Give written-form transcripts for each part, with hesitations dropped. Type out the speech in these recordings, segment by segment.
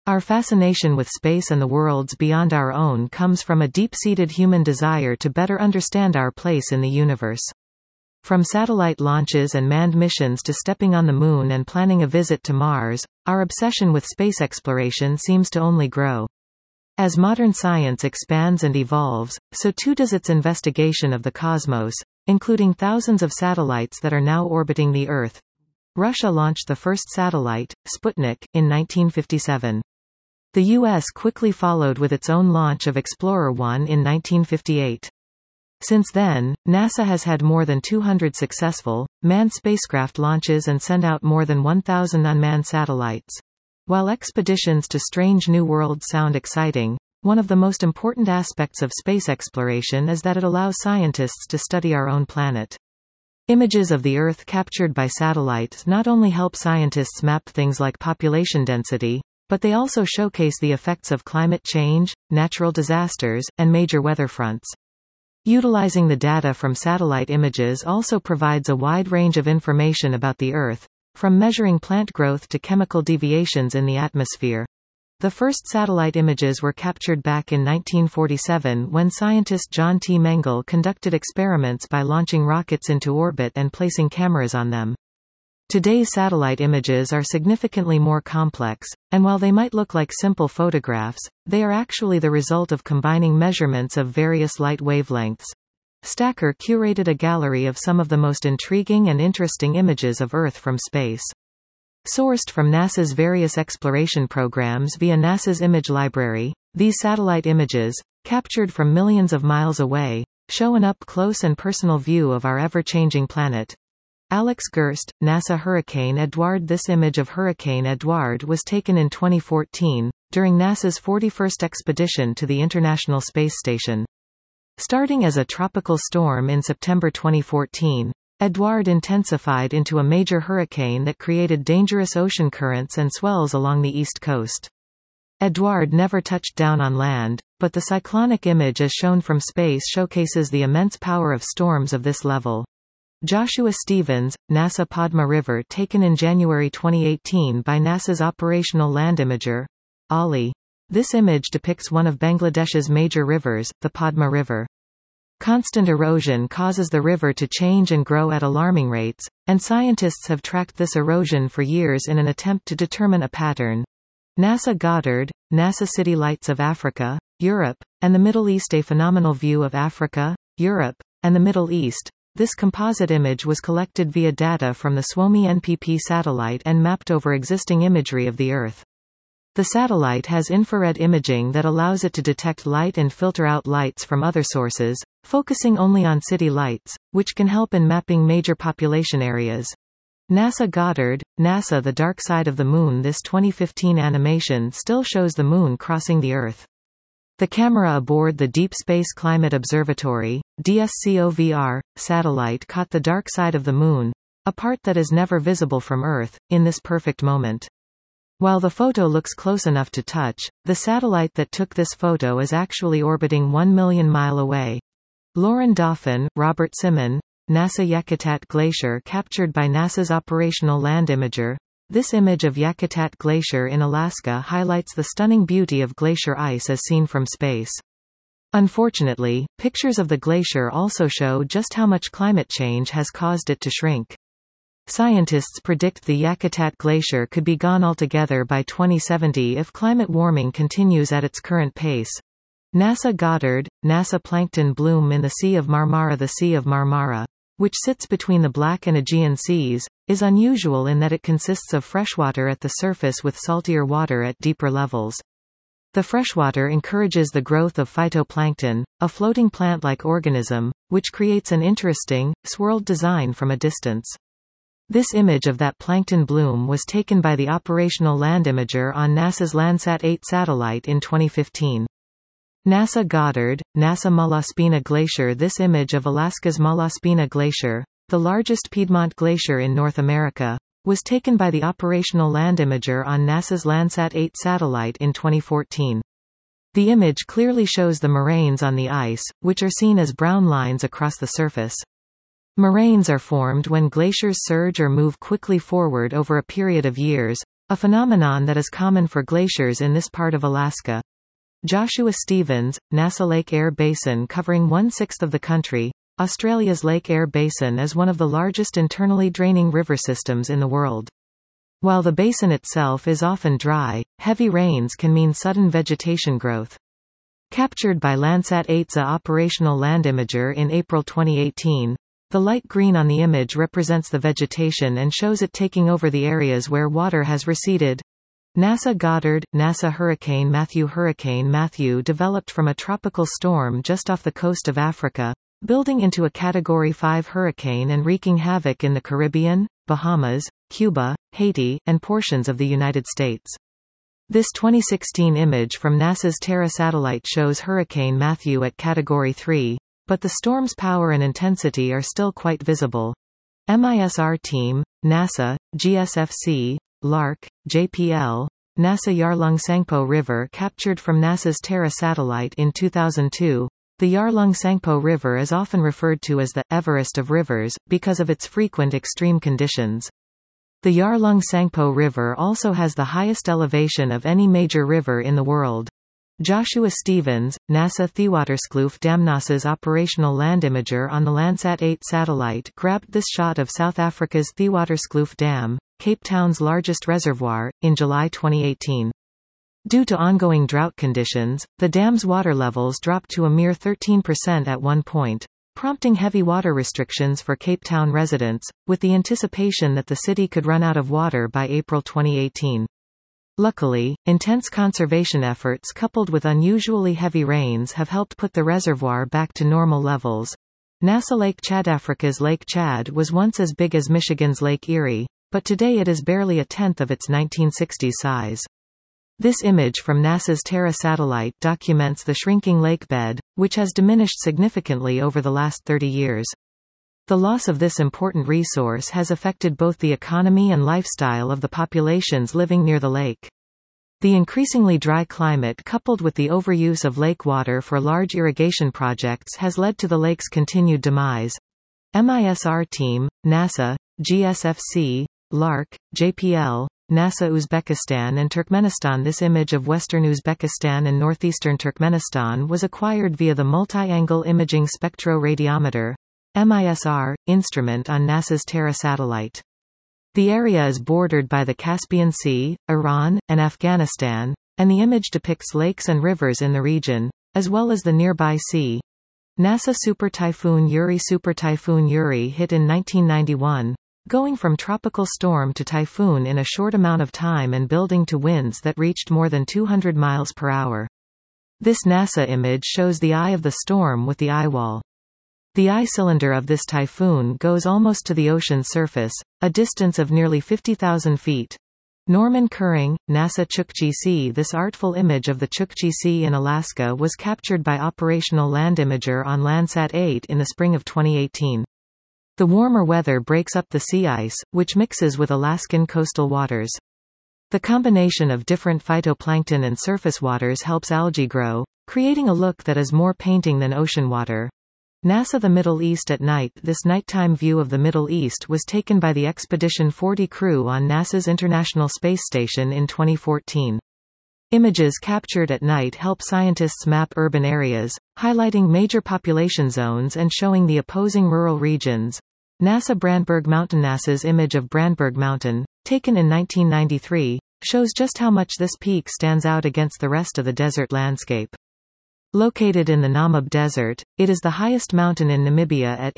Our fascination with space and the worlds beyond our own comes from a deep-seated human desire to better understand our place in the universe. From satellite launches and manned missions to stepping on the Moon and planning a visit to Mars, our obsession with space exploration seems to only grow. As modern science expands and evolves, so too does its investigation of the cosmos, including thousands of satellites that are now orbiting the Earth. Russia launched the first satellite, Sputnik, in 1957. The U.S. quickly followed with its own launch of Explorer 1 in 1958. Since then, NASA has had more than 200 successful, manned spacecraft launches and sent out more than 1,000 unmanned satellites. While expeditions to strange new worlds sound exciting, one of the most important aspects of space exploration is that it allows scientists to study our own planet. Images of the Earth captured by satellites not only help scientists map things like population density, but they also showcase the effects of climate change, natural disasters, and major weather fronts. Utilizing the data from satellite images also provides a wide range of information about the Earth, from measuring plant growth to chemical deviations in the atmosphere. The first satellite images were captured back in 1947 when scientist John T. Mengel conducted experiments by launching rockets into orbit and placing cameras on them. Today's satellite images are significantly more complex, and while they might look like simple photographs, they are actually the result of combining measurements of various light wavelengths. Stacker curated a gallery of some of the most intriguing and interesting images of Earth from space. Sourced from NASA's various exploration programs via NASA's image library, these satellite images, captured from millions of miles away, show an up-close and personal view of our ever-changing planet. Alex Gerst, NASA Hurricane Edouard. This image of Hurricane Edouard was taken in 2014, during NASA's 41st expedition to the International Space Station. Starting as a tropical storm in September 2014, Edouard intensified into a major hurricane that created dangerous ocean currents and swells along the east coast. Edouard never touched down on land, but the cyclonic image as shown from space showcases the immense power of storms of this level. Joshua Stevens, NASA Padma River taken in January 2018 by NASA's Operational Land Imager, OLI. This image depicts one of Bangladesh's major rivers, the Padma River. Constant erosion causes the river to change and grow at alarming rates, and scientists have tracked this erosion for years in an attempt to determine a pattern. NASA Goddard, NASA City Lights of Africa, Europe, and the Middle East. A phenomenal view of Africa, Europe, and the Middle East. This composite image was collected via data from the Suomi NPP satellite and mapped over existing imagery of the Earth. The satellite has infrared imaging that allows it to detect light and filter out lights from other sources, focusing only on city lights, which can help in mapping major population areas. NASA Goddard, NASA The Dark Side of the Moon. This 2015 animation still shows the Moon crossing the Earth. The camera aboard the Deep Space Climate Observatory, DSCOVR, satellite caught the dark side of the Moon, a part that is never visible from Earth, in this perfect moment. While the photo looks close enough to touch, the satellite that took this photo is actually orbiting 1 million miles away. Lauren Dauphin, Robert Simon, NASA Yakutat Glacier captured by NASA's Operational Land Imager. This image of Yakutat Glacier in Alaska highlights the stunning beauty of glacier ice as seen from space. Unfortunately, pictures of the glacier also show just how much climate change has caused it to shrink. Scientists predict the Yakutat Glacier could be gone altogether by 2070 if climate warming continues at its current pace. NASA Goddard, NASA Plankton bloom in the Sea of Marmara. The Sea of Marmara, which sits between the Black and Aegean Seas, is unusual in that it consists of freshwater at the surface with saltier water at deeper levels. The freshwater encourages the growth of phytoplankton, a floating plant-like organism, which creates an interesting, swirled design from a distance. This image of that plankton bloom was taken by the Operational Land Imager on NASA's Landsat 8 satellite in 2015. NASA Goddard, NASA Malaspina Glacier. This image of Alaska's Malaspina Glacier, the largest Piedmont glacier in North America, was taken by the Operational Land Imager on NASA's Landsat 8 satellite in 2014. The image clearly shows the moraines on the ice, which are seen as brown lines across the surface. Moraines are formed when glaciers surge or move quickly forward over a period of years, a phenomenon that is common for glaciers in this part of Alaska. Joshua Stevens, NASA Lake Eyre Basin covering 1/6 of the country. Australia's Lake Eyre Basin is one of the largest internally draining river systems in the world. While the basin itself is often dry, heavy rains can mean sudden vegetation growth. Captured by Landsat 8's operational land imager in April 2018, the light green on the image represents the vegetation and shows it taking over the areas where water has receded. NASA Goddard, NASA Hurricane Matthew developed from a tropical storm just off the coast of Africa, building into a Category 5 hurricane and wreaking havoc in the Caribbean, Bahamas, Cuba, Haiti, and portions of the United States. This 2016 image from NASA's Terra satellite shows Hurricane Matthew at Category 3, but the storm's power and intensity are still quite visible. MISR team, NASA, GSFC, LARC, JPL, NASA Yarlung Sangpo River captured from NASA's Terra satellite in 2002. The Yarlung Sangpo River is often referred to as the Everest of rivers, because of its frequent extreme conditions. The Yarlung Sangpo River also has the highest elevation of any major river in the world. Joshua Stevens, NASA Thewaterskloof Dam. NASA's operational land imager on the Landsat 8 satellite grabbed this shot of South Africa's Thewaterskloof Dam, Cape Town's largest reservoir, in July 2018. Due to ongoing drought conditions, the dam's water levels dropped to a mere 13% at one point, prompting heavy water restrictions for Cape Town residents, with the anticipation that the city could run out of water by April 2018. Luckily, intense conservation efforts coupled with unusually heavy rains have helped put the reservoir back to normal levels. NASA Lake Chad. Africa's Lake Chad was once as big as Michigan's Lake Erie, but today it is barely a tenth of its 1960s size. This image from NASA's Terra satellite documents the shrinking lake bed, which has diminished significantly over the last 30 years. The loss of this important resource has affected both the economy and lifestyle of the populations living near the lake. The increasingly dry climate coupled with the overuse of lake water for large irrigation projects has led to the lake's continued demise. MISR team, NASA, GSFC, LARC, JPL, NASA Uzbekistan and Turkmenistan. This image of western Uzbekistan and northeastern Turkmenistan was acquired via the Multi-Angle Imaging Spectroradiometer (MISR) instrument on NASA's Terra satellite. The area is bordered by the Caspian Sea, Iran, and Afghanistan, and the image depicts lakes and rivers in the region, as well as the nearby sea. NASA Super Typhoon Yuri hit in 1991. Going from tropical storm to typhoon in a short amount of time and building to winds that reached more than 200 miles per hour. This NASA image shows the eye of the storm with the eye wall. The eye cylinder of this typhoon goes almost to the ocean surface, a distance of nearly 50,000 feet. Norman Curring, NASA Chukchi Sea. This artful image of the Chukchi Sea in Alaska was captured by operational land imager on Landsat 8 in the spring of 2018. The warmer weather breaks up the sea ice, which mixes with Alaskan coastal waters. The combination of different phytoplankton and surface waters helps algae grow, creating a look that is more painting than ocean water. NASA The Middle East at night. This nighttime view of the Middle East was taken by the Expedition 40 crew on NASA's International Space Station in 2014. Images captured at night help scientists map urban areas, highlighting major population zones and showing the opposing rural regions. NASA Brandberg Mountain. NASA's image of Brandberg Mountain, taken in 1993, shows just how much this peak stands out against the rest of the desert landscape. Located in the Namib Desert, it is the highest mountain in Namibia at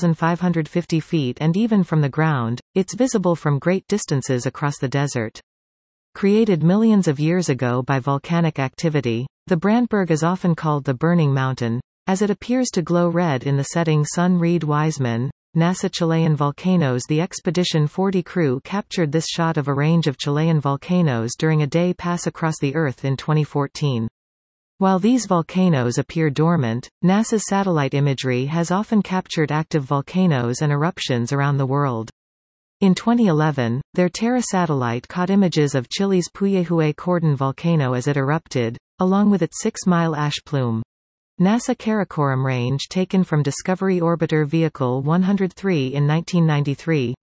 8,550 feet, and even from the ground, it's visible from great distances across the desert. Created millions of years ago by volcanic activity, the Brandberg is often called the Burning Mountain, as it appears to glow red in the setting sun. Reed Wiseman, NASA Chilean volcanoes. The Expedition 40 crew captured this shot of a range of Chilean volcanoes during a day pass across the Earth in 2014. While these volcanoes appear dormant, NASA's satellite imagery has often captured active volcanoes and eruptions around the world. In 2011, their Terra satellite caught images of Chile's Puyehue Cordon volcano as it erupted, along with its 6-mile ash plume. NASA Karakoram range taken from Discovery Orbiter Vehicle 103 in 1993,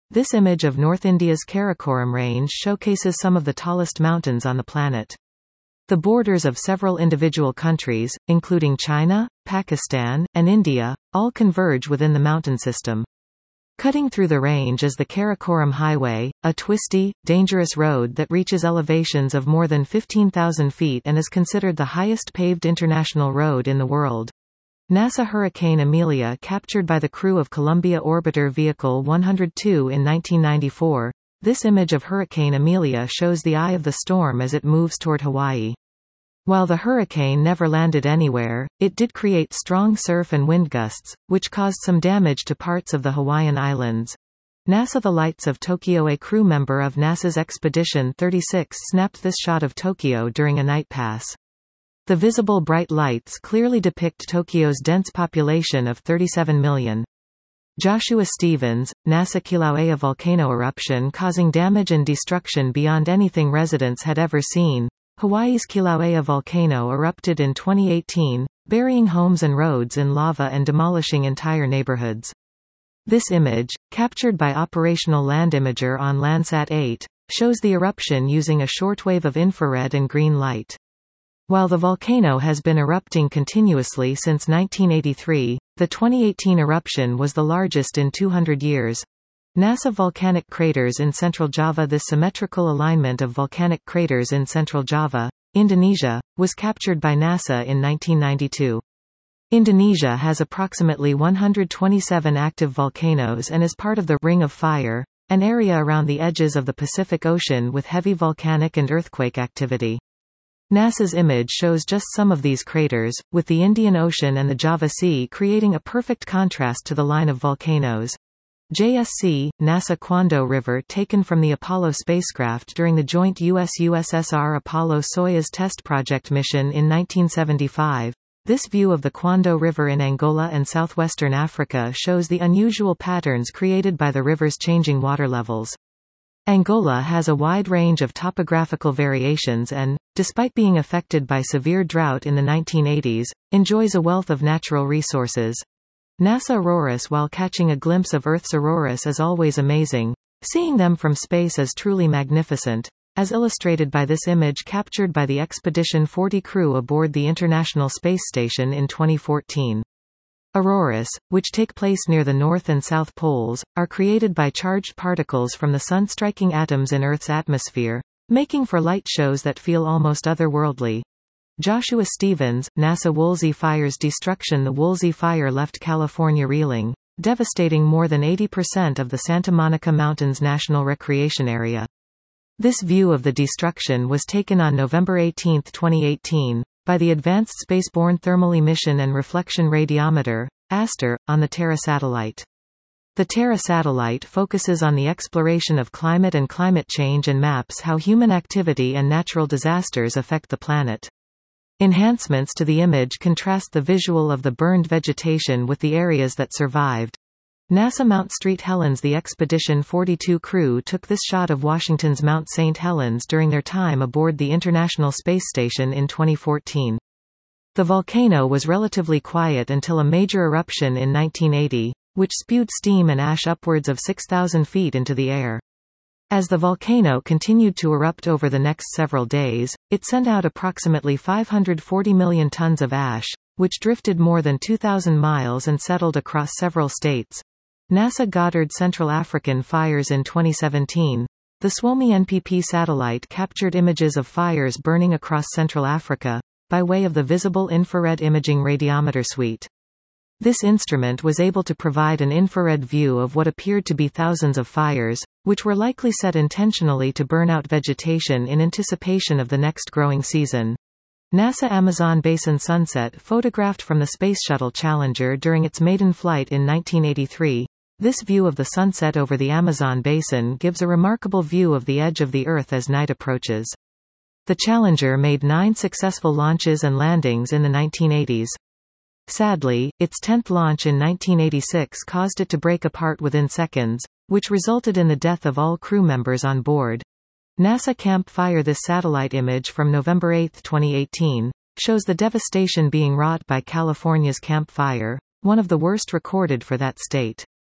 This image of North India's Karakoram Range showcases some of the tallest mountains on the planet. The borders of several individual countries, including China, Pakistan, and India, all converge within the mountain system. Cutting through the range is the Karakoram Highway, a twisty, dangerous road that reaches elevations of more than 15,000 feet and is considered the highest paved international road in the world. NASA Hurricane Amelia captured by the crew of Columbia Orbiter Vehicle 102 in 1994. This image of Hurricane Amelia shows the eye of the storm as it moves toward Hawaii. While the hurricane never landed anywhere, it did create strong surf and wind gusts, which caused some damage to parts of the Hawaiian Islands. NASA The lights of Tokyo. A crew member of NASA's Expedition 36 snapped this shot of Tokyo during a night pass. The visible bright lights clearly depict Tokyo's dense population of 37 million. Joshua Stevens, NASA Kilauea volcano eruption causing damage and destruction beyond anything residents had ever seen. Hawaii's Kilauea volcano erupted in 2018, burying homes and roads in lava and demolishing entire neighborhoods. This image, captured by Operational Land Imager on Landsat 8, shows the eruption using a shortwave of infrared and green light. While the volcano has been erupting continuously since 1983, the 2018 eruption was the largest in 200 years. NASA Volcanic craters in Central Java. This symmetrical alignment of volcanic craters in Central Java, Indonesia, was captured by NASA in 1992. Indonesia has approximately 127 active volcanoes and is part of the Ring of Fire, an area around the edges of the Pacific Ocean with heavy volcanic and earthquake activity. NASA's image shows just some of these craters, with the Indian Ocean and the Java Sea creating a perfect contrast to the line of volcanoes. JSC, NASA Kwando River taken from the Apollo spacecraft during the joint US-USSR Apollo-Soyuz test project mission in 1975. This view of the Kwando River in Angola and southwestern Africa shows the unusual patterns created by the river's changing water levels. Angola has a wide range of topographical variations and, despite being affected by severe drought in the 1980s, enjoys a wealth of natural resources. NASA auroras. While catching a glimpse of Earth's auroras is always amazing, seeing them from space is truly magnificent, as illustrated by this image captured by the Expedition 40 crew aboard the International Space Station in 2014. Auroras, which take place near the North and South Poles, are created by charged particles from the Sun striking atoms in Earth's atmosphere, making for light shows that feel almost otherworldly. Joshua Stevens, NASA Woolsey Fire's destruction. The Woolsey Fire left California reeling, devastating more than 80% of the Santa Monica Mountains National Recreation Area. This view of the destruction was taken on November 18, 2018, by the Advanced Spaceborne Thermal Emission and Reflection Radiometer, ASTER, on the Terra satellite. The Terra satellite focuses on the exploration of climate and climate change and maps how human activity and natural disasters affect the planet. Enhancements to the image contrast the visual of the burned vegetation with the areas that survived. NASA Mount St. Helens. The Expedition 42 crew took this shot of Washington's Mount St. Helens during their time aboard the International Space Station in 2014. The volcano was relatively quiet until a major eruption in 1980, which spewed steam and ash upwards of 6,000 feet into the air. As the volcano continued to erupt over the next several days, it sent out approximately 540 million tons of ash, which drifted more than 2,000 miles and settled across several states. NASA Goddard Central African fires. In 2017, the SWOMI NPP satellite captured images of fires burning across Central Africa, by way of the Visible Infrared Imaging Radiometer suite. This instrument was able to provide an infrared view of what appeared to be thousands of fires, which were likely set intentionally to burn out vegetation in anticipation of the next growing season. NASA Amazon Basin sunset photographed from the Space Shuttle Challenger during its maiden flight in 1983. This view of the sunset over the Amazon Basin gives a remarkable view of the edge of the Earth as night approaches. The Challenger made 9 successful launches and landings in the 1980s. Sadly, its 10th launch in 1986 caused it to break apart within seconds, which resulted in the death of all crew members on board. NASA Camp Fire. This satellite image from November 8, 2018, shows the devastation being wrought by California's Camp Fire, one of the worst recorded for that state.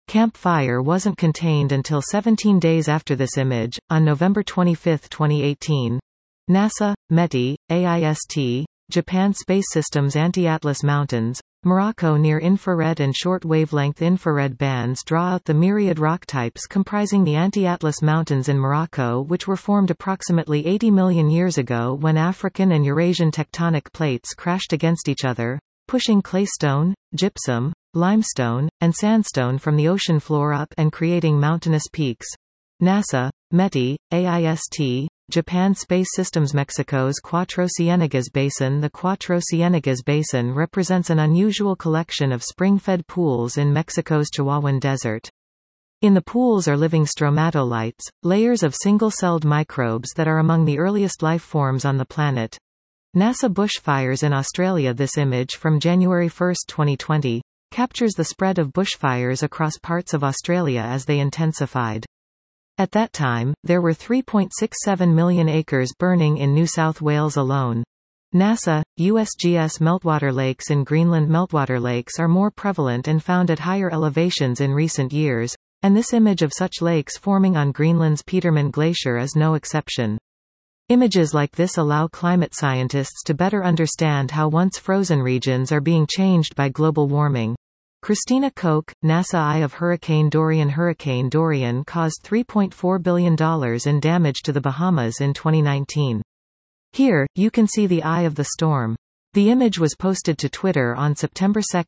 Camp Fire wasn't contained until 17 days after this image. On November 25, 2018, NASA, METI, AIST, Japan Space Systems Anti-Atlas Mountains, Morocco near infrared and short-wavelength infrared bands draw out the myriad rock types comprising the Anti-Atlas Mountains in Morocco, which were formed approximately 80 million years ago when African and Eurasian tectonic plates crashed against each other, pushing claystone, gypsum, limestone, and sandstone from the ocean floor up and creating mountainous peaks. NASA, METI, AIST, Japan Space Systems Mexico's Cuatro Ciénegas Basin. The Cuatro Ciénegas Basin represents an unusual collection of spring-fed pools in Mexico's Chihuahuan Desert. In the pools are living stromatolites, layers of single-celled microbes that are among the earliest life forms on the planet. NASA bushfires in Australia. This image from January 1, 2020, captures the spread of bushfires across parts of Australia as they intensified. At that time, there were 3.67 million acres burning in New South Wales alone. NASA, USGS meltwater lakes in Greenland. Meltwater lakes are more prevalent and found at higher elevations in recent years, and this image of such lakes forming on Greenland's Petermann Glacier is no exception. Images like this allow climate scientists to better understand how once frozen regions are being changed by global warming. Christina Koch, NASA. Eye of Hurricane Dorian. Hurricane Dorian caused $3.4 billion in damage to the Bahamas in 2019. Here, you can see the eye of the storm. The image was posted to Twitter on September 2,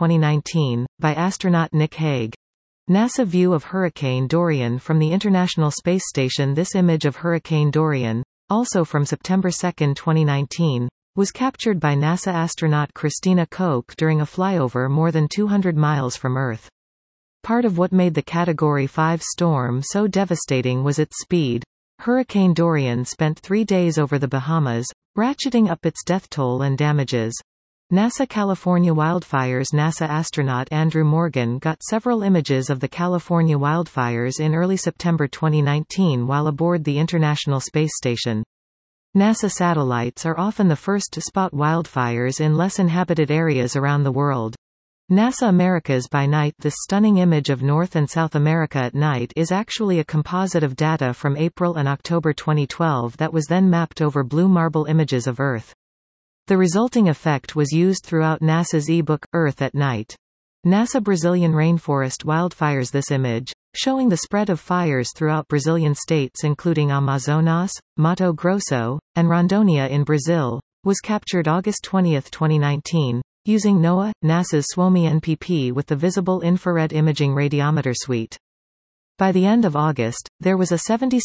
2019, by astronaut Nick Hague. NASA view of Hurricane Dorian from the International Space Station. This image of Hurricane Dorian, also from September 2, 2019, was captured by NASA astronaut Christina Koch during a flyover more than 200 miles from Earth. Part of what made the Category 5 storm so devastating was its speed. Hurricane Dorian spent 3 days over the Bahamas, ratcheting up its death toll and damages. NASA California wildfires. NASA astronaut Andrew Morgan got several images of the California wildfires in early September 2019 while aboard the International Space Station. NASA satellites are often the first to spot wildfires in less inhabited areas around the world. NASA Americas by night. This stunning image of North and South America at night is actually a composite of data from April and October 2012 that was then mapped over blue marble images of Earth. The resulting effect was used throughout NASA's e-book, Earth at Night. NASA Brazilian rainforest wildfires. This image, showing the spread of fires throughout Brazilian states including Amazonas, Mato Grosso, and Rondônia in Brazil, was captured August 20, 2019, using NOAA, NASA's SWOMI NPP with the Visible Infrared Imaging Radiometer suite. By the end of August, there was a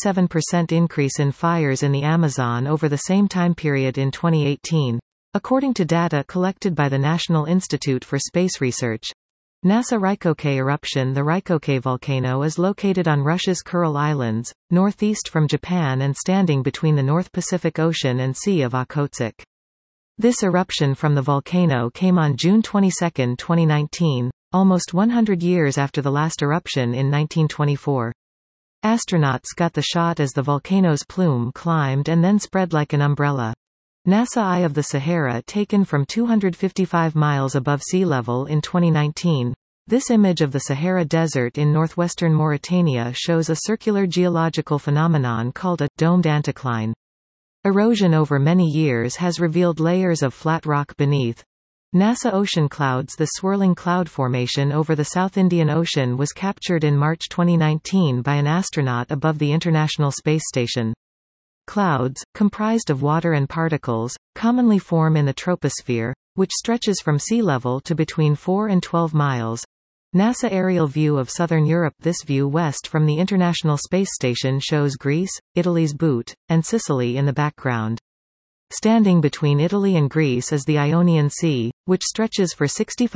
77% increase in fires in the Amazon over the same time period in 2018, according to data collected by the National Institute for Space Research. NASA Ryukoke eruption. The Ryukoke volcano is located on Russia's Kuril Islands, northeast from Japan and standing between the North Pacific Ocean and Sea of Okhotsk. This eruption from the volcano came on June 22, 2019, almost 100 years after the last eruption in 1924. Astronauts got the shot as the volcano's plume climbed and then spread like an umbrella. NASA Eye of the Sahara taken from 255 miles above sea level in 2019. This image of the Sahara Desert in northwestern Mauritania shows a circular geological phenomenon called a domed anticline. Erosion over many years has revealed layers of flat rock beneath. NASA Ocean Clouds. The swirling cloud formation over the South Indian Ocean was captured in March 2019 by an astronaut above the International Space Station. Clouds, comprised of water and particles, commonly form in the troposphere, which stretches from sea level to between 4 and 12 miles. NASA aerial view of southern Europe. This view west from the International Space Station shows Greece, Italy's Boot, and Sicily in the background. Standing between Italy and Greece is the Ionian Sea, which stretches for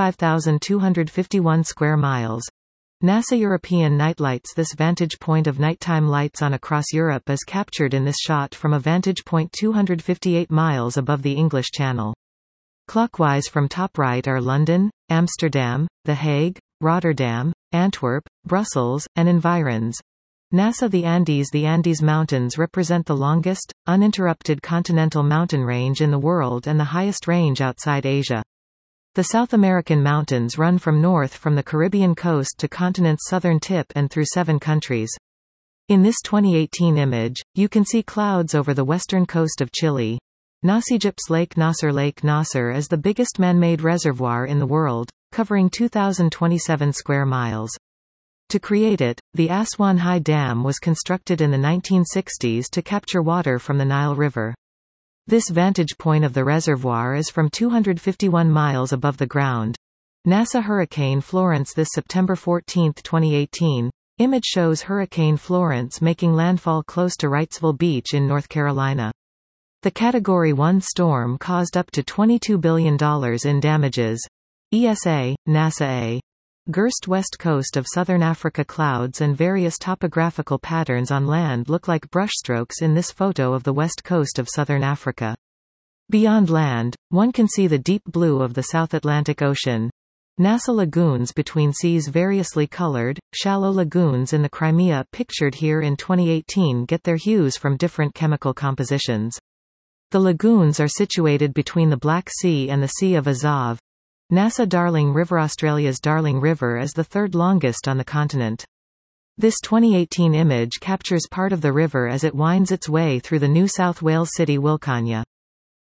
65,251 square miles. NASA European nightlights. This vantage point of nighttime lights on across Europe is captured in this shot from a vantage point 258 miles above the English Channel. Clockwise from top right are London, Amsterdam, The Hague, Rotterdam, Antwerp, Brussels, and environs. NASA The Andes. The Andes Mountains represent the longest, uninterrupted continental mountain range in the world and the highest range outside Asia. The South American mountains run from north from the Caribbean coast to continent's southern tip and through 7 countries. In this 2018 image, you can see clouds over the western coast of Chile. Nasijip's Lake Nasser is the biggest man-made reservoir in the world, covering 2,027 square miles. To create it, the Aswan High Dam was constructed in the 1960s to capture water from the Nile River. This vantage point of the reservoir is from 251 miles above the ground. NASA Hurricane Florence. This September 14, 2018, image shows Hurricane Florence making landfall close to Wrightsville Beach in North Carolina. The Category 1 storm caused up to $22 billion in damages. ESA, NASA. Gerst west coast of southern Africa. Clouds and various topographical patterns on land look like brushstrokes in this photo of the west coast of southern Africa. Beyond land, one can see the deep blue of the South Atlantic Ocean. NASA lagoons between seas. Variously colored, shallow lagoons in the Crimea pictured here in 2018 get their hues from different chemical compositions. The lagoons are situated between the Black Sea and the Sea of Azov. NASA Darling River. Australia's Darling River is the third longest on the continent. This 2018 image captures part of the river as it winds its way through the New South Wales city Wilcannia.